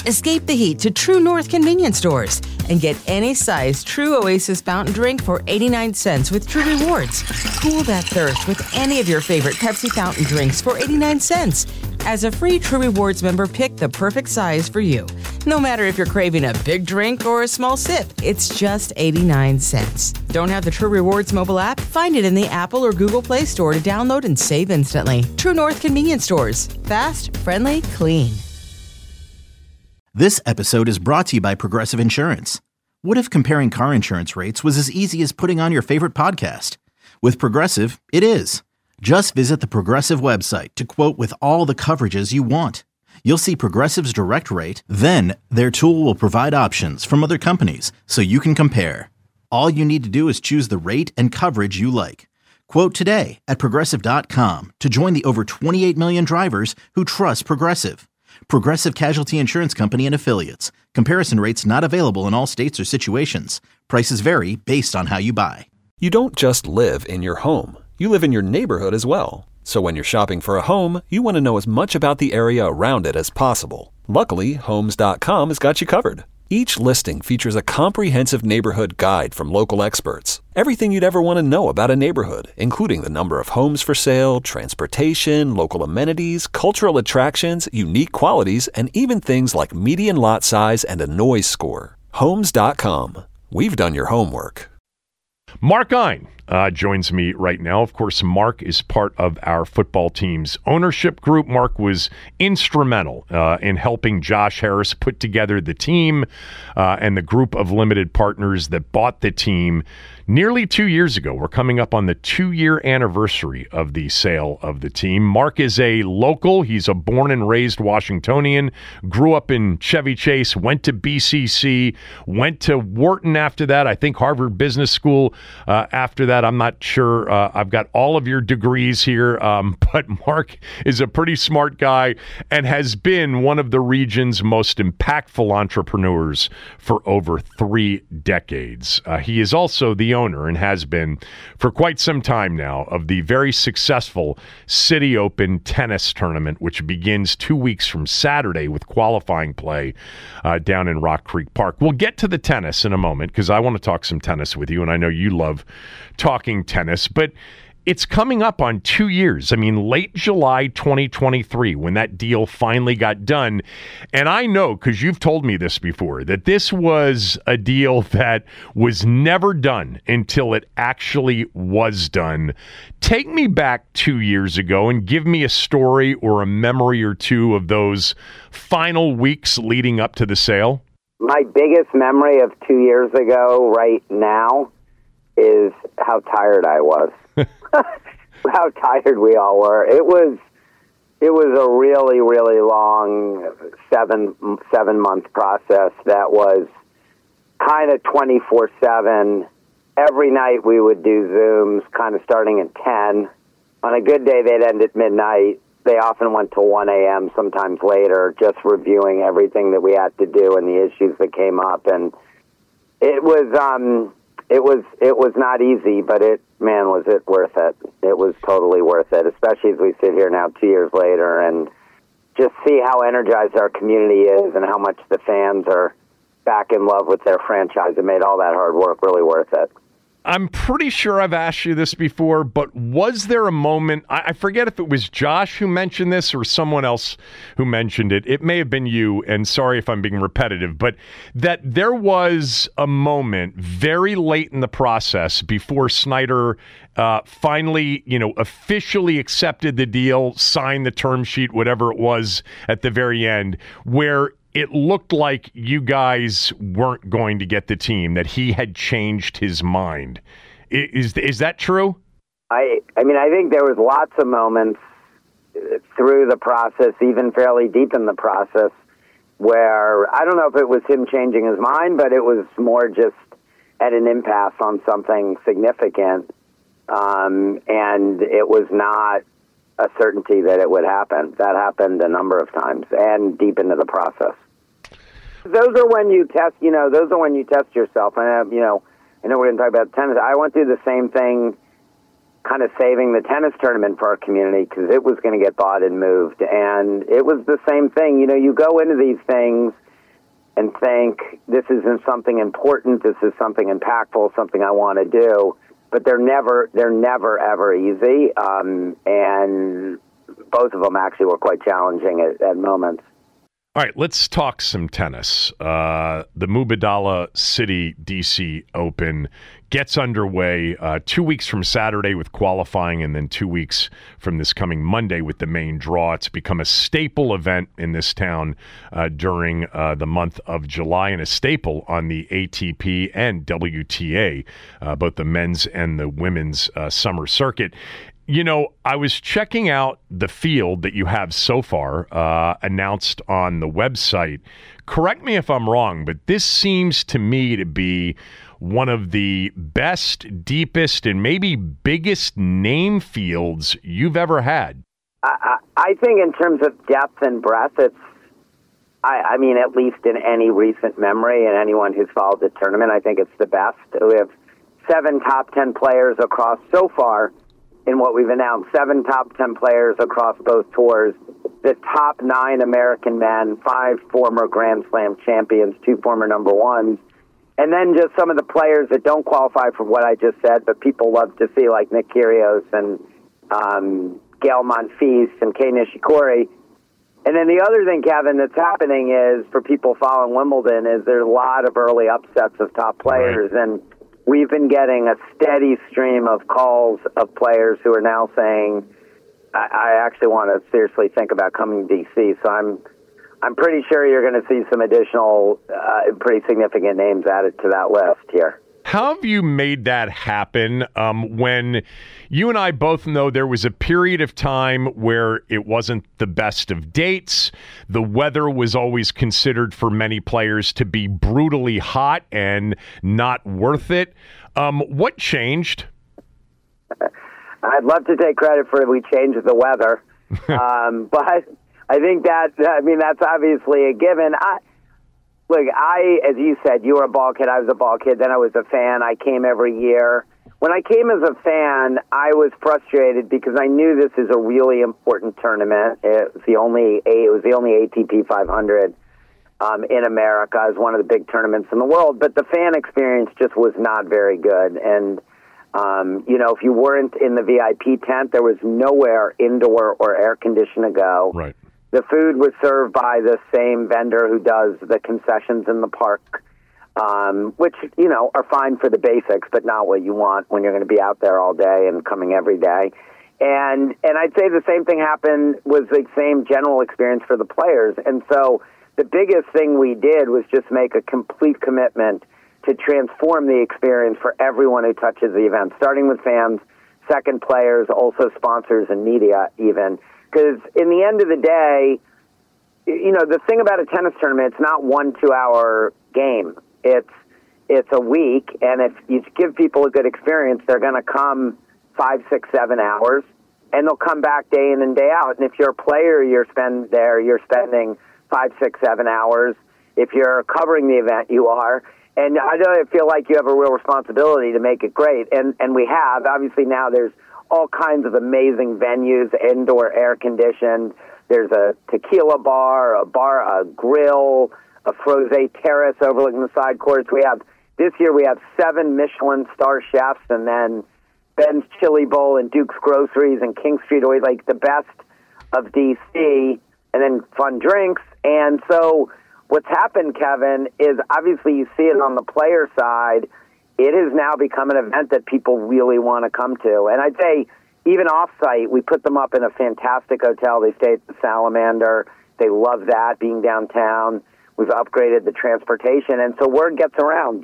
Escape the heat to True North convenience stores and get any size True Oasis fountain drink for 89 cents with True Rewards. Cool that thirst with any of your favorite Pepsi fountain drinks for 89 cents. As a free True Rewards member, pick the perfect size for you. No matter if you're craving a big drink or a small sip, it's just 89 cents. Don't have the True Rewards mobile app? Find it in the Apple or Google Play Store to download and save instantly. True North convenience stores. Fast, friendly, clean. This episode is brought to you by Progressive Insurance. What if comparing car insurance rates was as easy as putting on your favorite podcast? With Progressive, it is. Just visit the Progressive website to quote with all the coverages you want. You'll see Progressive's direct rate, then their tool will provide options from other companies so you can compare. All you need to do is choose the rate and coverage you like. Quote today at Progressive.com to join the over 28 million drivers who trust Progressive. Progressive Casualty Insurance Company and Affiliates. Comparison rates not available in all states or situations. Prices vary based on how you buy. You don't just live in your home. You live in your neighborhood as well. So when you're shopping for a home, you want to know as much about the area around it as possible. Luckily, Homes.com has got you covered. Each listing features a comprehensive neighborhood guide from local experts. Everything you'd ever want to know about a neighborhood, including the number of homes for sale, transportation, local amenities, cultural attractions, unique qualities, and even things like median lot size and a noise score. Homes.com. We've done your homework. Mark Ein joins me right now. Of course, Mark is part of our football team's ownership group. Mark was instrumental in helping Josh Harris put together the team and the group of limited partners that bought the team nearly 2 years ago. We're coming up on the 2-year anniversary of the sale of the team. Mark is a local. He's a born and raised Washingtonian, grew up in Chevy Chase, went to BCC, went to Wharton after that, I think Harvard Business School after that. I'm not sure. I've got all of your degrees here, but Mark is a pretty smart guy and has been one of the region's most impactful entrepreneurs for over 3 decades. He is also the owner and has been for quite some time now of the very successful City Open tennis tournament, which begins 2 weeks from Saturday with qualifying play down in Rock Creek Park. We'll get to the tennis in a moment because I want to talk some tennis with you, and I know you love talking tennis, but it's coming up on 2 years. I mean, late July 2023, when that deal finally got done. And I know, because you've told me this before, that this was a deal that was never done until it actually was done. Take me back 2 years ago and give me a story or a memory or two of those final weeks leading up to the sale. My biggest memory of 2 years ago right now is how tired I was. How tired we all were. It was a really, really long seven month process that was kind of 24/7. Every night we would do Zooms, kind of starting at 10. On a good day, they'd end at midnight. They often went till 1 a.m., sometimes later, just reviewing everything that we had to do and the issues that came up. And it was not easy, but was it worth it? It was totally worth it, especially as we sit here now 2 years later and just see how energized our community is and how much the fans are back in love with their franchise. It made all that hard work really worth it. I'm pretty sure I've asked you this before, but was there a moment, I forget if it was Josh who mentioned this or someone else who mentioned it. It may have been you, and sorry if I'm being repetitive, but that there was a moment very late in the process before Snyder finally, officially accepted the deal, signed the term sheet, whatever it was at the very end, where it looked like you guys weren't going to get the team, that he had changed his mind. Is that true? I think there was lots of moments through the process, even fairly deep in the process, where I don't know if it was him changing his mind, but it was more just at an impasse on something significant. And it was not a certainty that it would happen. That happened a number of times and deep into the process. Those are when you test, yourself. And, I know we're going to talk about tennis. I went through the same thing, kind of saving the tennis tournament for our community because it was going to get bought and moved. And it was the same thing. You go into these things and think this isn't something important, this is something impactful, something I want to do. But they're never ever easy, and both of them actually were quite challenging at moments. All right, let's talk some tennis. The Mubadala City DC Open gets underway 2 weeks from Saturday with qualifying, and then 2 weeks from this coming Monday with the main draw. It's become a staple event in this town during the month of July, and a staple on the ATP and WTA, both the men's and the women's summer circuit. You know, I was checking out the field that you have so far announced on the website. Correct me if I'm wrong, but this seems to me to be one of the best, deepest, and maybe biggest name fields you've ever had. I think in terms of depth and breadth, it's, I mean, at least in any recent memory, and anyone who's followed the tournament, I think it's the best. We have 7 top 10 players across so far. In what we've announced, 7 top 10 players across both tours, the top 9 American men, 5 former Grand Slam champions, 2 former number ones, and then just some of the players that don't qualify for what I just said, but people love to see, like Nick Kyrgios and Gael Monfils and Kei Nishikori. And then the other thing, Kevin, that's happening is, for people following Wimbledon, is there's a lot of early upsets of top players, right. And we've been getting a steady stream of calls of players who are now saying, I actually want to seriously think about coming to D.C., so I'm pretty sure you're going to see some additional pretty significant names added to that list here. How have you made that happen when you and I both know there was a period of time where it wasn't the best of dates? The weather was always considered for many players to be brutally hot and not worth it. What changed? I'd love to take credit for we changed the weather. But I think that's obviously a given. Look, as you said, you were a ball kid, I was a ball kid, then I was a fan. I came every year. When I came as a fan, I was frustrated because I knew this is a really important tournament. It was the only ATP 500 in America. It was one of the big tournaments in the world, but the fan experience just was not very good. And, if you weren't in the VIP tent, there was nowhere indoor or air-conditioned to go. Right. The food was served by the same vendor who does the concessions in the park, which, are fine for the basics, but not what you want when you're going to be out there all day and coming every day. And I'd say the same thing happened, was the same general experience for the players. And so the biggest thing we did was just make a complete commitment to transform the experience for everyone who touches the event, starting with fans, second players, also sponsors and media even. Because in the end of the day, the thing about a tennis tournament, it's not 1 2-hour game. It's a week, and if you give people a good experience, they're going to come 5, 6, 7 hours, and they'll come back day in and day out. And if you're a player, you're spending 5, 6, 7 hours. If you're covering the event, you are. And I feel like you have a real responsibility to make it great, and we have. Obviously, now there's all kinds of amazing venues, indoor air-conditioned. There's a tequila bar, a grill, a frosé terrace overlooking the side courts. This year we have 7 Michelin star chefs, and then Ben's Chili Bowl and Duke's Groceries and King Street Oil, like the best of D.C., and then fun drinks. And so what's happened, Kevin, is obviously you see it on the player side. It has now become an event that people really want to come to. And I'd say even off-site, we put them up in a fantastic hotel. They stay at the Salamander. They love that, being downtown. We've upgraded the transportation. And so word gets around,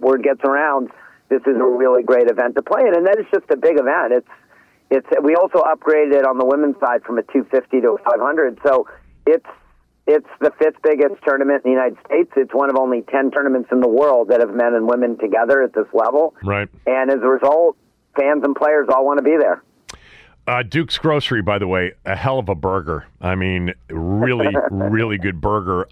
this is a really great event to play in. And then it's just a big event. We also upgraded it on the women's side from a 250 to a 500. So it's the 5th biggest tournament in the United States. It's one of only 10 tournaments in the world that have men and women together at this level. Right. And as a result, fans and players all want to be there. Duke's Grocery, by the way, a hell of a burger. I mean, really, really good burger.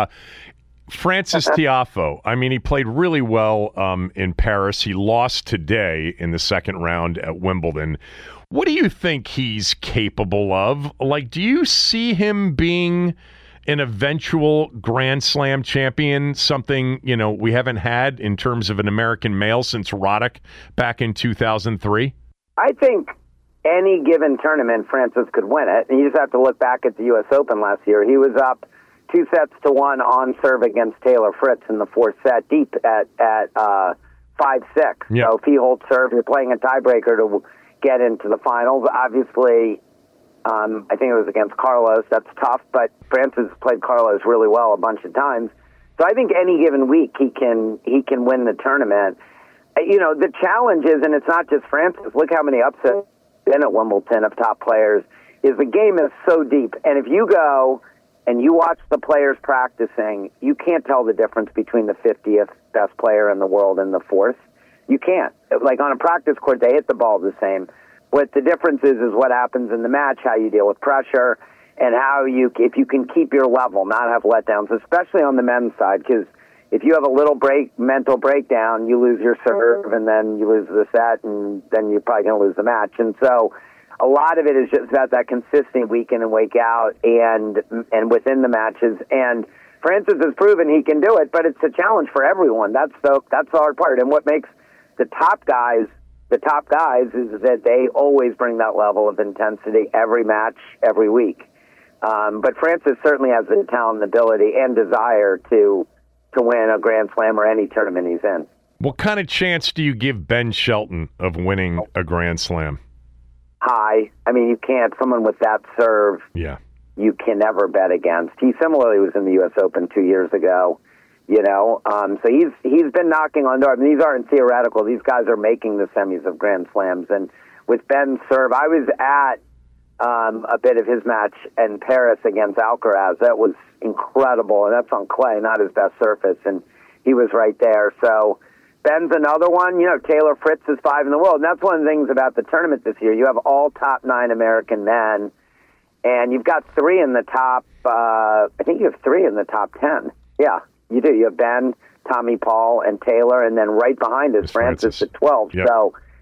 Francis Tiafoe, he played really well in Paris. He lost today in the second round at Wimbledon. What do you think he's capable of? Like, do you see him being an eventual Grand Slam champion something, we haven't had in terms of an American male since Roddick back in 2003? I think any given tournament, Francis could win it. And you just have to look back at the U.S. Open last year. He was up 2-1 on serve against Taylor Fritz in the fourth set, deep at 5-6. Yep. So if he holds serve, you're playing a tiebreaker to get into the finals. Obviously, I think it was against Carlos. That's tough, but Francis played Carlos really well a bunch of times. So I think any given week he can win the tournament. The challenge is, and it's not just Francis. Look how many upsets been at Wimbledon of top players. Is the game is so deep, and if you go and you watch the players practicing, you can't tell the difference between the 50th best player in the world and the 4th. You can't. Like on a practice court, they hit the ball the same. What the difference is what happens in the match, how you deal with pressure, and if you can keep your level, not have letdowns, especially on the men's side, because if you have a little mental breakdown, you lose your serve, and then you lose the set, and then you're probably going to lose the match. And so a lot of it is just about that consistent week in and week out and within the matches. And Francis has proven he can do it, but it's a challenge for everyone. That's the hard part. And what makes the top guys is that they always bring that level of intensity every match, every week. But Francis certainly has the talent and ability and desire to win a Grand Slam or any tournament he's in. What kind of chance do you give Ben Shelton of winning a Grand Slam? High. I mean, you can't. Someone with that serve, you can never bet against. He similarly was in the U.S. Open 2 years ago. So he's been knocking on doors. I mean, these aren't theoretical. These guys are making the semis of Grand Slams. And with Ben's serve, I was at a bit of his match in Paris against Alcaraz. That was incredible, and that's on clay, not his best surface, and he was right there. So Ben's another one. Taylor Fritz is 5 in the world, and that's one of the things about the tournament this year. You have all top 9 American men, and you've got 3 in the top, I think you have 3 in the top 10. Yeah, you do. You have Ben, Tommy Paul, and Taylor, and then right behind is Francis at 12. Yep.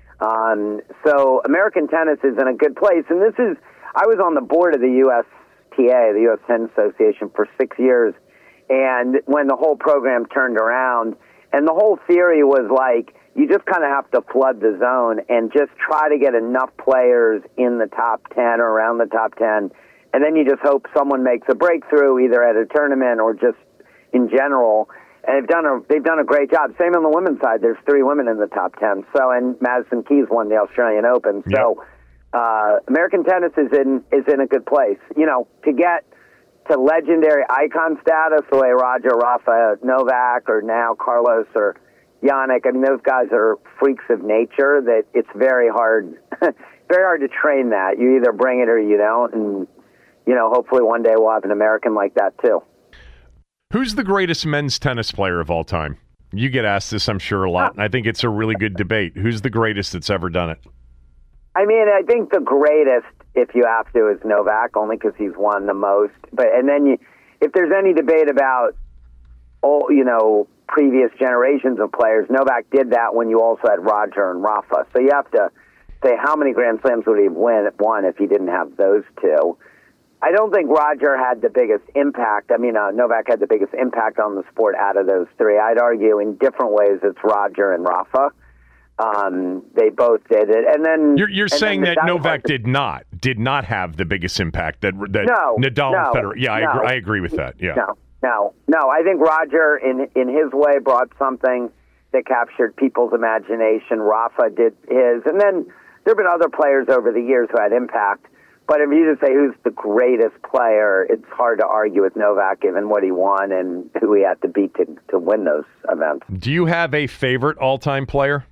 So American tennis is in a good place, and I was on the board of the USTA, the U.S. Tennis Association, for 6 years, and when the whole program turned around, and the whole theory was like, you just kind of have to flood the zone and just try to get enough players in the top 10 or around the top 10, and then you just hope someone makes a breakthrough either at a tournament or just in general. And they've done a great job. Same on the women's side. There's 3 women in the top 10. So, and Madison Keys won the Australian Open. Yep. So, American tennis is in a good place. To get to legendary icon status, the way Roger, Rafa, Novak, or now Carlos or Yannick. I mean, those guys are freaks of nature. That it's very hard, very hard to train that. You either bring it or you don't. And hopefully one day we'll have an American like that too. Who's the greatest men's tennis player of all time? You get asked this, I'm sure, a lot, and I think it's a really good debate. Who's the greatest that's ever done it? I mean, I think the greatest, if you have to, is Novak, only because he's won the most. And then if there's any debate about previous generations of players, Novak did that when you also had Roger and Rafa. So you have to say how many Grand Slams would he have won if he didn't have those two. I don't think Roger had the biggest impact. I mean, Novak had the biggest impact on the sport out of those 3. I'd argue in different ways it's Roger and Rafa. They both did it, and then you're saying that Novak did not have the biggest impact that Nadal and Federer. Yeah, I agree with that. Yeah, no. I think Roger, in his way, brought something that captured people's imagination. Rafa did his, and then there have been other players over the years who had impact. But if you just say who's the greatest player, it's hard to argue with Novak given what he won and who he had to beat to win those events. Do you have a favorite all-time player?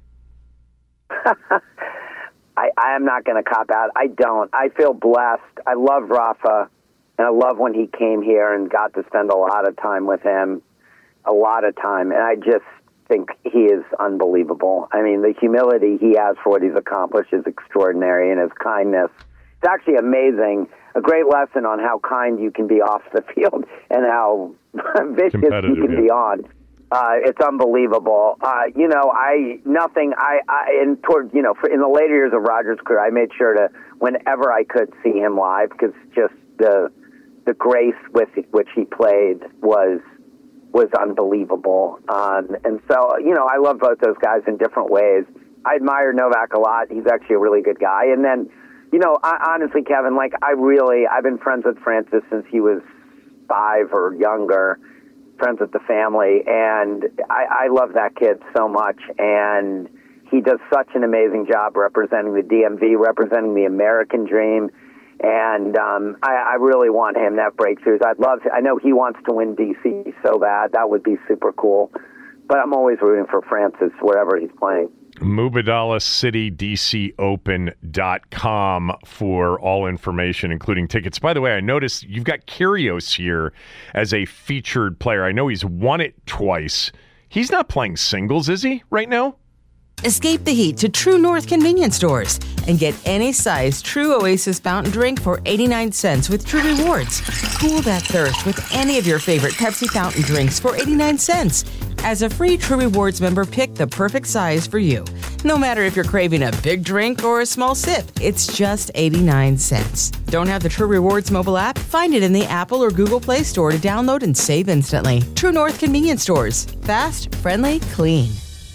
I am not going to cop out. I don't. I feel blessed. I love Rafa, and I love when he came here and got to spend a lot of time with him, a lot of time. And I just think he is unbelievable. I mean, the humility he has for what he's accomplished is extraordinary, and his kindness. It's actually amazing. A great lesson on how kind you can be off the field and how vicious you can be on. It's unbelievable. In the later years of Roger's career, I made sure to, whenever I could, see him live because just the the grace with which he played was unbelievable. And so, I love both those guys in different ways. I admire Novak a lot. He's actually a really good guy. And then, honestly, Kevin, I've been friends with Francis since he was 5 or younger, friends with the family. And I love that kid so much. And he does such an amazing job representing the DMV, representing the American dream. And I really want him to have breakthroughs. I know he wants to win D.C. so bad. That would be super cool. But I'm always rooting for Francis wherever he's playing. MuBadalaCityDCOpen.com for all information, including tickets. By the way, I noticed you've got Kyrgios here as a featured player. I know he's won it twice. He's not playing singles, is he, right now? Escape the heat to True North convenience stores and get any size True Oasis fountain drink for 89 cents with True Rewards. Cool that thirst with any of your favorite Pepsi fountain drinks for 89 cents. As a free True Rewards member, pick the perfect size for you. No matter if you're craving a big drink or a small sip, it's just 89 cents. Don't have the True Rewards mobile app? Find it in the Apple or Google Play Store to download and save instantly. True North convenience stores. Fast, friendly, clean.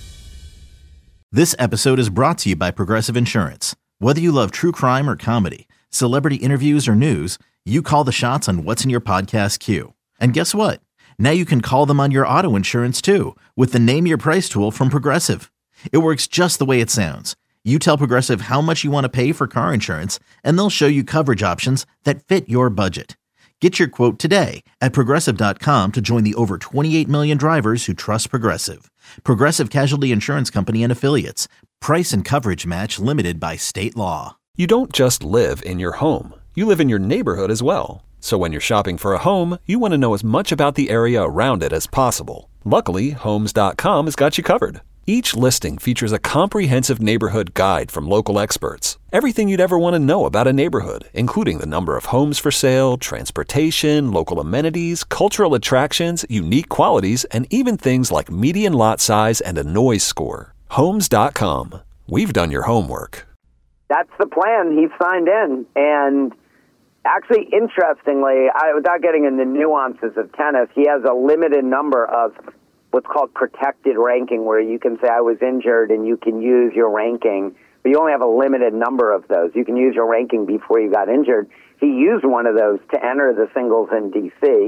This episode is brought to you by Progressive Insurance. Whether you love true crime or comedy, celebrity interviews or news, you call the shots on what's in your podcast queue. And guess what? Now you can call them on your auto insurance too with the Name Your Price tool from Progressive. It works just the way it sounds. You tell Progressive how much you want to pay for car insurance, and they'll show you coverage options that fit your budget. Get your quote today at Progressive.com to join the over 28 million drivers who trust Progressive. Progressive Casualty Insurance Company and Affiliates. Price and coverage match limited by state law. You don't just live in your home. You live in your neighborhood as well. So when you're shopping for a home, you want to know as much about the area around it as possible. Luckily, Homes.com has got you covered. Each listing features a comprehensive neighborhood guide from local experts. Everything you'd ever want to know about a neighborhood, including the number of homes for sale, transportation, local amenities, cultural attractions, unique qualities, and even things like median lot size and a noise score. Homes.com. We've done your homework. That's the plan. He's signed in. And actually, interestingly, without getting into nuances of tennis, he has a limited number of what's called protected ranking, where you can say, I was injured, and you can use your ranking, but you only have a limited number of those. You can use your ranking before you got injured. He used one of those to enter the singles in D.C.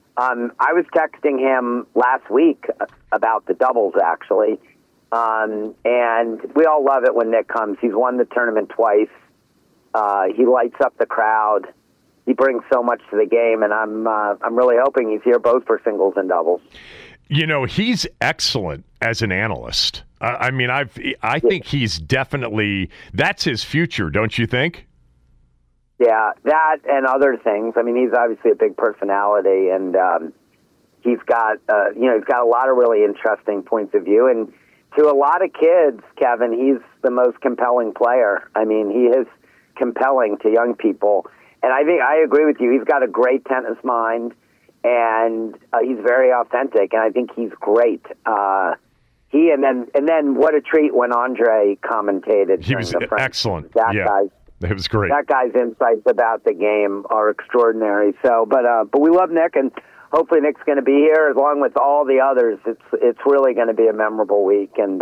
I was texting him last week about the doubles, actually, and we all love it when Nick comes. He's won the tournament twice. He lights up the crowd. He brings so much to the game, and I'm really hoping he's here both for singles and doubles. You know, he's excellent as an analyst. I think he's definitely, that's his future, don't you think? Yeah, that and other things. I mean, he's obviously a big personality, and he's got a lot of really interesting points of view. And to a lot of kids, Kevin, he's the most compelling player. I mean, he is compelling to young people. And I think I agree with you. He's got a great tennis mind. And he's very authentic, and I think he's great. And then what a treat when Andre commentated. He was excellent. It was great. That guy's insights about the game are extraordinary. So, but we love Nick, and hopefully Nick's going to be here along with all the others. It's really going to be a memorable week, and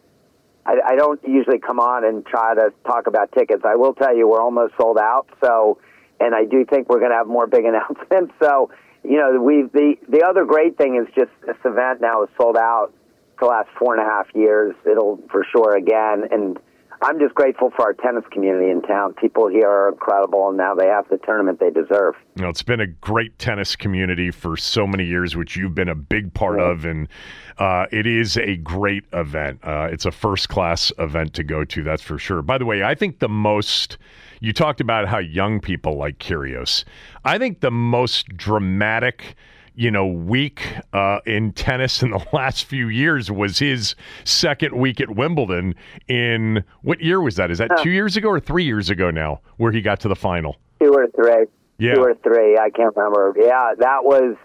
I don't usually come on and try to talk about tickets. I will tell you we're almost sold out. So, and I do think we're going to have more big announcements. So. You know, the other great thing is just this event now is sold out for the last 4.5 years. It'll for sure again. And I'm just grateful for our tennis community in town. People here are incredible, and now they have the tournament they deserve. You know, it's been a great tennis community for so many years, which you've been a big part of, and it is a great event. It's a first-class event to go to, that's for sure. By the way, I think you talked about how young people like Kyrgios. I think the most dramatic, week in tennis in the last few years was his second week at Wimbledon in, what year was that? Is that 2 years ago or 3 years ago now, where he got to the final? 2 or 3. Yeah. 2 or 3, I can't remember. Yeah, that was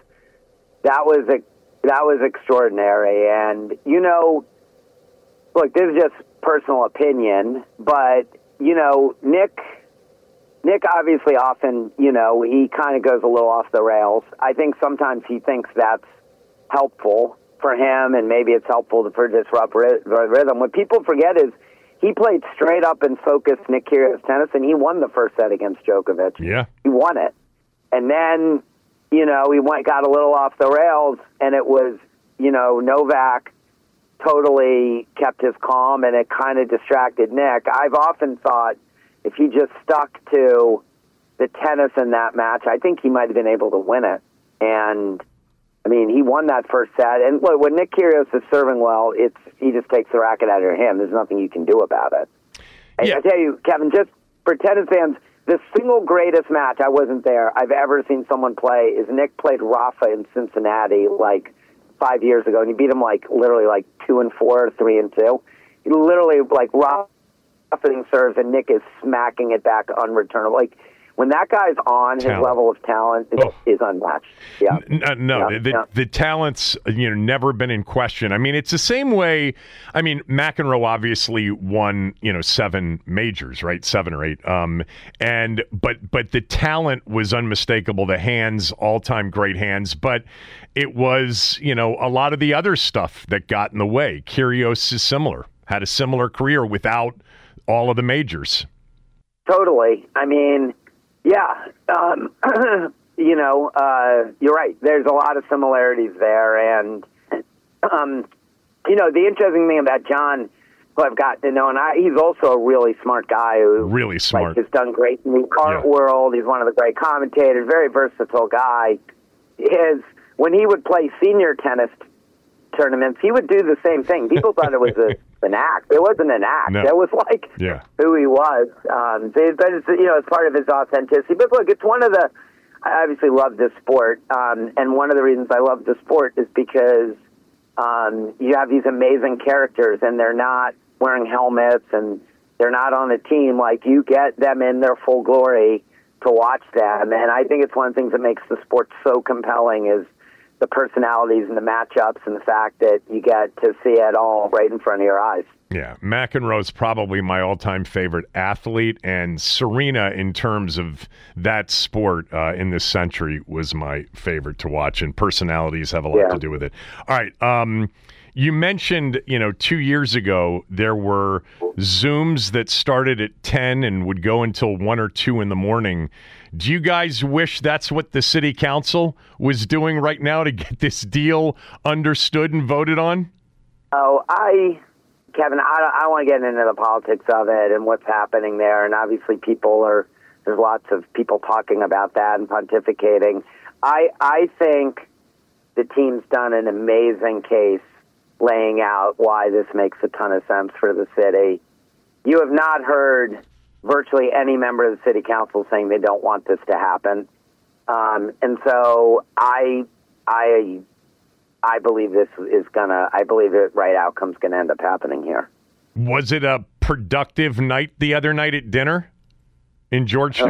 extraordinary. And, look, this is just personal opinion, but, Nick Nick obviously often, he kind of goes a little off the rails. I think sometimes he thinks that's helpful for him, and maybe it's helpful for disrupt rhythm. What people forget is he played straight up and focused Nick Kyrgios tennis, and he won the first set against Djokovic. Yeah. He won it. And then, he got a little off the rails, and it was, Novak totally kept his calm, and it kind of distracted Nick. I've often thought if he just stuck to the tennis in that match, I think he might have been able to win it. And, he won that first set. And look, when Nick Kyrgios is serving well, he just takes the racket out of him. There's nothing you can do about it. And I tell you, Kevin, just for tennis fans, the single greatest match, I wasn't there, I've ever seen someone play is Nick played Rafa in Cincinnati 5 years ago, and he beat him literally 2-4 or 3-2. He literally Rafa serves, and Nick is smacking it back unreturnable. When that guy's on, his level of talent is unmatched. Yeah. The talent's never been in question. It's the same way. McEnroe obviously won 7 majors, right? 7 or 8. But the talent was unmistakable. The hands, all-time great hands. But it was a lot of the other stuff that got in the way. Kyrgios is similar. Had a similar career without all of the majors. Totally. Yeah, you're right. There's a lot of similarities there, and the interesting thing about John, who I've gotten to know, and he's also a really smart guy who really smart has done great in the art world. He's one of the great commentators, very versatile guy. Is when he would play senior tennis tournaments, he would do the same thing. People thought it was an act. It wasn't an act. No. It was who he was. But it's part of his authenticity. But look, it's one of the. I obviously love this sport, and one of the reasons I love the sport is because you have these amazing characters, and they're not wearing helmets, and they're not on a team. You get them in their full glory to watch them, and I think it's one of the things that makes the sport so compelling is the personalities and the matchups and the fact that you get to see it all right in front of your eyes. Yeah, McEnroe's probably my all-time favorite athlete, and Serena, in terms of that sport in this century, was my favorite to watch, and personalities have a lot to do with it. All right, you mentioned, 2 years ago, there were Zooms that started at 10 and would go until 1 or 2 in the morning. Do you guys wish that's what the city council was doing right now to get this deal understood and voted on? Oh, Kevin, I want to get into the politics of it and what's happening there. And obviously there's lots of people talking about that and pontificating. I think the team's done an amazing case laying out why this makes a ton of sense for the city. You have not heard virtually any member of the city council saying they don't want this to happen. And so I believe I believe the right outcome's gonna end up happening here. Was it a productive night the other night at dinner in Georgetown?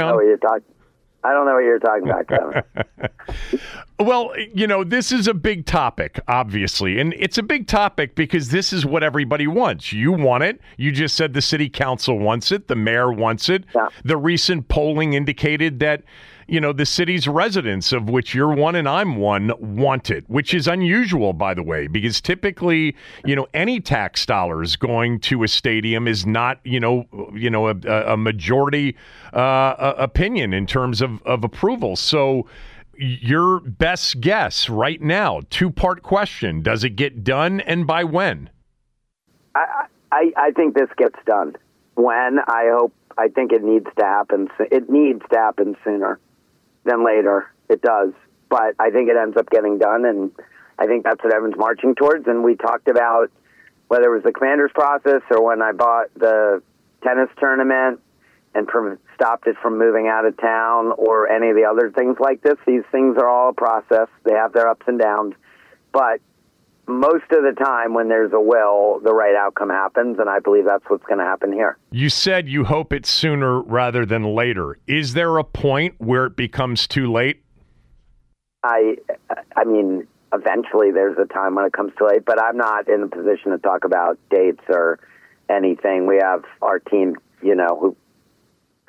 I don't know what you're talking about, Kevin. Well, this is a big topic, obviously. And it's a big topic because this is what everybody wants. You want it. You just said the city council wants it. The mayor wants it. Yeah. The recent polling indicated that, the city's residents, of which you're one and I'm one, want it, which is unusual, by the way, because typically, any tax dollars going to a stadium is not, a majority opinion in terms of approval. So your best guess right now, 2-part question, does it get done and by when? I think this gets done. When? I think it needs to happen. It needs to happen sooner than later. It does. But I think it ends up getting done, and I think that's what everyone's marching towards. And we talked about whether it was the Commanders process or when I bought the tennis tournament and stopped it from moving out of town or any of the other things like this. These things are all a process. They have their ups and downs. But most of the time when there's a will, the right outcome happens, and I believe that's what's going to happen here. You said you hope it's sooner rather than later. Is there a point where it becomes too late? I mean, eventually there's a time when it comes too late, but I'm not in a position to talk about dates or anything. We have our team, who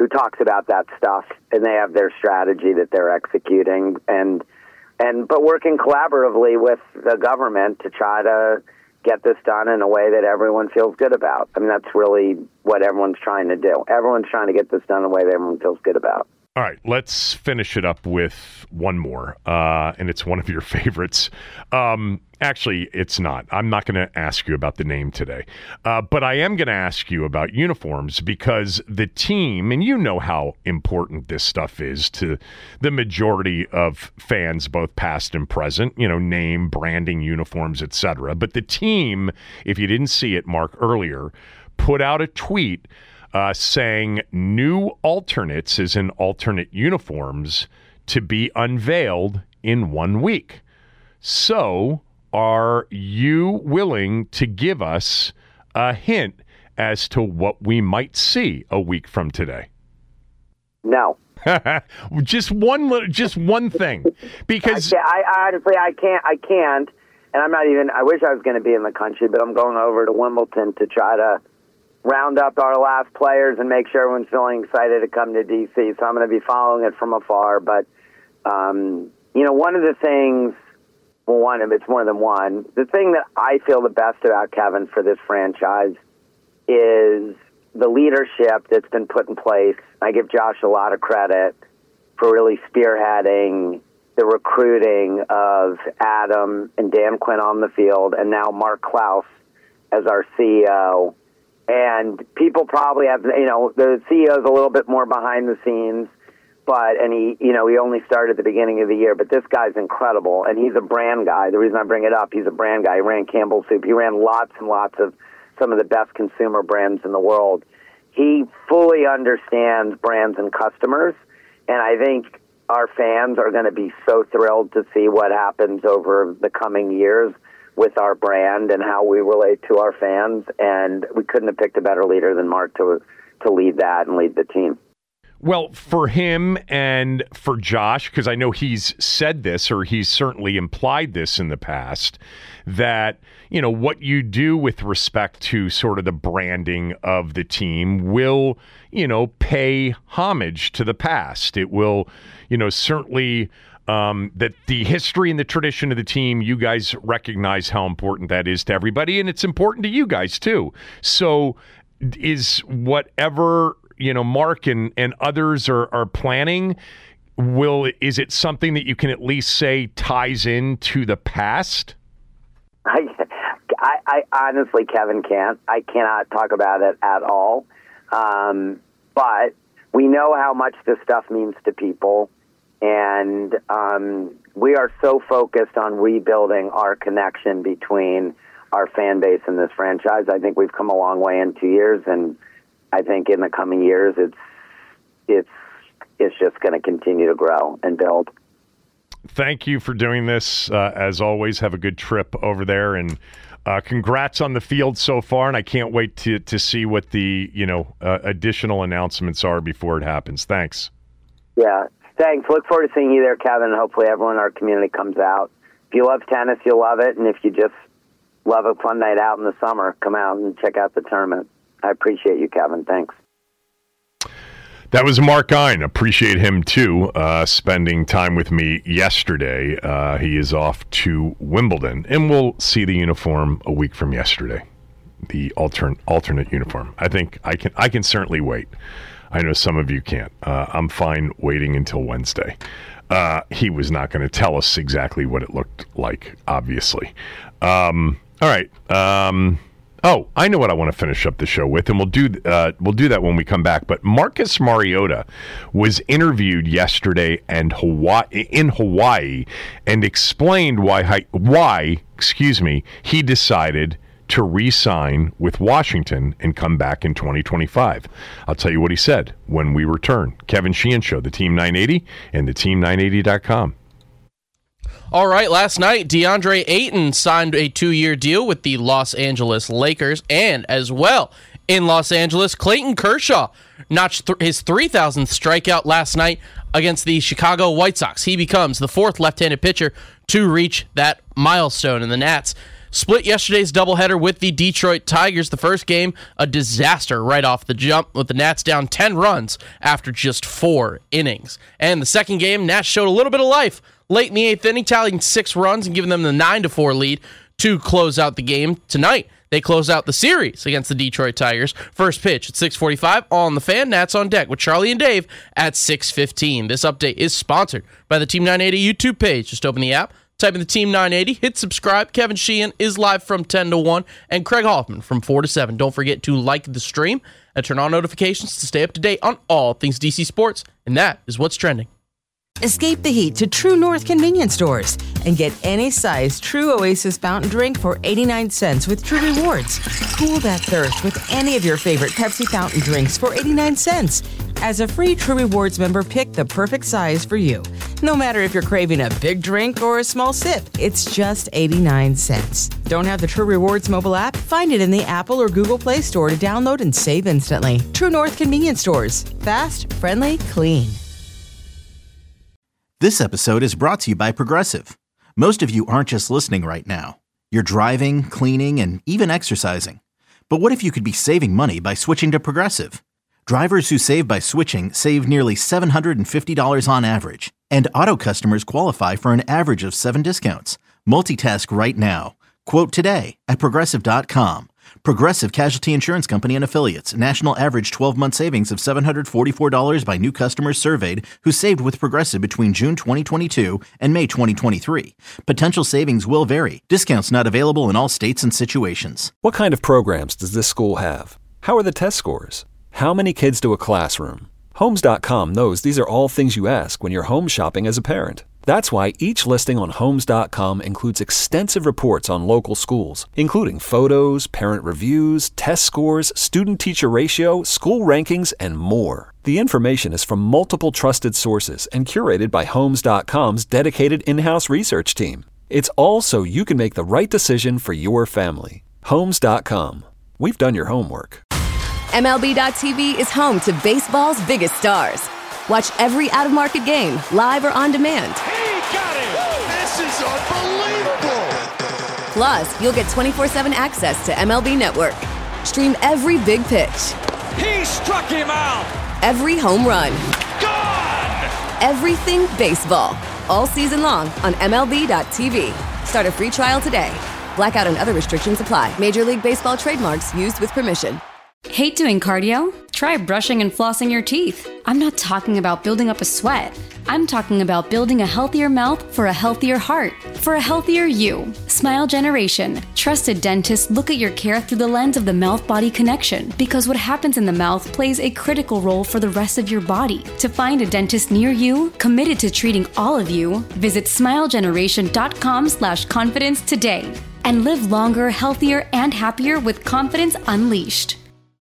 who talks about that stuff, and they have their strategy that they're executing, but working collaboratively with the government to try to get this done in a way that everyone feels good about. I mean, that's really what everyone's trying to do. Everyone's trying to get this done in a way that everyone feels good about. All right, let's finish it up with one more, and it's one of your favorites. Actually, it's not. I'm not going to ask you about the name today, but I am going to ask you about uniforms because the team, and you know how important this stuff is to the majority of fans, both past and present, name, branding, uniforms, etc. But the team, if you didn't see it, Mark, earlier, put out a tweet saying new alternates, as in alternate uniforms, to be unveiled in 1 week. So, are you willing to give us a hint as to what we might see a week from today? No. just one thing, because I honestly can't, and I'm not even. I wish I was going to be in the country, but I'm going over to Wimbledon to try to round up our last players and make sure everyone's feeling excited to come to D.C. So I'm going to be following it from afar. But, one of the things, it's more than one. The thing that I feel the best about, Kevin, for this franchise is the leadership that's been put in place. I give Josh a lot of credit for really spearheading the recruiting of Adam and Dan Quinn on the field, and now Mark Klaus as our CEO. And people probably have, the CEO's a little bit more behind the scenes, and he only started at the beginning of the year. But this guy's incredible, and he's a brand guy. The reason I bring it up, he's a brand guy. He ran Campbell's Soup. He ran lots and lots of some of the best consumer brands in the world. He fully understands brands and customers, and I think our fans are going to be so thrilled to see what happens over the coming years with our brand and how we relate to our fans, and we couldn't have picked a better leader than Mark to lead that and lead the team. Well, for him and for Josh, because I know he's said this, or he's certainly implied this in the past, that, what you do with respect to sort of the branding of the team will, pay homage to the past. It will, certainly... that the history and the tradition of the team, you guys recognize how important that is to everybody, and it's important to you guys too. So is whatever, Mark and others are planning, is it something that you can at least say ties into the past? I honestly, Kevin, I cannot talk about it at all. But we know how much this stuff means to people. And we are so focused on rebuilding our connection between our fan base and this franchise. I think we've come a long way in 2 years, and I think in the coming years, it's just going to continue to grow and build. Thank you for doing this. As always, have a good trip over there, and congrats on the field so far. And I can't wait to see what the additional announcements are before it happens. Thanks. Yeah. Thanks. Look forward to seeing you there, Kevin. Hopefully everyone in our community comes out. If you love tennis, you'll love it. And if you just love a fun night out in the summer, come out and check out the tournament. I appreciate you, Kevin. Thanks. That was Mark Gein. Appreciate him, too, spending time with me yesterday. He is off to Wimbledon, and we'll see the uniform a week from yesterday, the alternate uniform. I think I can certainly wait. I know some of you can't. I'm fine waiting until Wednesday. He was not going to tell us exactly what it looked like, obviously. All right. I know what I want to finish up the show with, and we'll do that when we come back. But Marcus Mariota was interviewed yesterday in Hawaii and explained why he decided to re-sign with Washington and come back in 2025. I'll tell you what he said when we return. Kevin Sheehan Show, the Team 980 and the Team980.com. All right, last night, DeAndre Ayton signed a 2-year deal with the Los Angeles Lakers, and as well, in Los Angeles, Clayton Kershaw notched his 3,000th strikeout last night against the Chicago White Sox. He becomes the 4th left-handed pitcher to reach that milestone, and the Nats split yesterday's doubleheader with the Detroit Tigers. The first game, a disaster right off the jump, with the Nats down 10 runs after just 4 innings. And the second game, Nats showed a little bit of life late in the 8th inning, tallying 6 runs and giving them the 9-4 lead to close out the game. Tonight, they close out the series against the Detroit Tigers. First pitch at 6:45 on the Fan. Nats on deck with Charlie and Dave at 6:15. This update is sponsored by the Team 980 YouTube page. Just open the app, type in the Team 980, hit subscribe. Kevin Sheehan is live from 10 to 1, and Craig Hoffman from 4 to 7. Don't forget to like the stream and turn on notifications to stay up to date on all things DC Sports, and that is what's trending. Escape the heat to True North convenience stores and get any size True Oasis fountain drink for 89 cents with True Rewards. Cool that thirst with any of your favorite Pepsi fountain drinks for 89 cents. As a free True Rewards member, pick the perfect size for you. No matter if you're craving a big drink or a small sip, it's just 89 cents. Don't have the True Rewards mobile app? Find it in the Apple or Google Play Store to download and save instantly. True North convenience stores. Fast, friendly, clean. This episode is brought to you by Progressive. Most of you aren't just listening right now. You're driving, cleaning, and even exercising. But what if you could be saving money by switching to Progressive? Drivers who save by switching save nearly $750 on average. And auto customers qualify for an average of 7 discounts. Multitask right now. Quote today at Progressive.com. Progressive Casualty Insurance Company and Affiliates. National average 12-month savings of $744 by new customers surveyed who saved with Progressive between June 2022 and May 2023. Potential savings will vary. Discounts not available in all states and situations. What kind of programs does this school have? How are the test scores? How many kids do a classroom? Homes.com knows these are all things you ask when you're home shopping as a parent. That's why each listing on Homes.com includes extensive reports on local schools, including photos, parent reviews, test scores, student-teacher ratio, school rankings, and more. The information is from multiple trusted sources and curated by Homes.com's dedicated in-house research team. It's all so you can make the right decision for your family. Homes.com. We've done your homework. MLB.tv is home to baseball's biggest stars. Watch every out-of-market game, live or on demand. He got it! This is unbelievable! Plus, you'll get 24/7 access to MLB Network. Stream every big pitch. He struck him out! Every home run. Gone! Everything baseball. All season long on MLB.tv. Start a free trial today. Blackout and other restrictions apply. Major League Baseball trademarks used with permission. Hate doing cardio? Try brushing and flossing your teeth. I'm not talking about building up a sweat. I'm talking about building a healthier mouth for a healthier heart, for a healthier you. Smile Generation. Trusted dentists look at your care through the lens of the mouth-body connection, because what happens in the mouth plays a critical role for the rest of your body. To find a dentist near you, committed to treating all of you, visit smilegeneration.com/confidence today and live longer, healthier, and happier with confidence unleashed.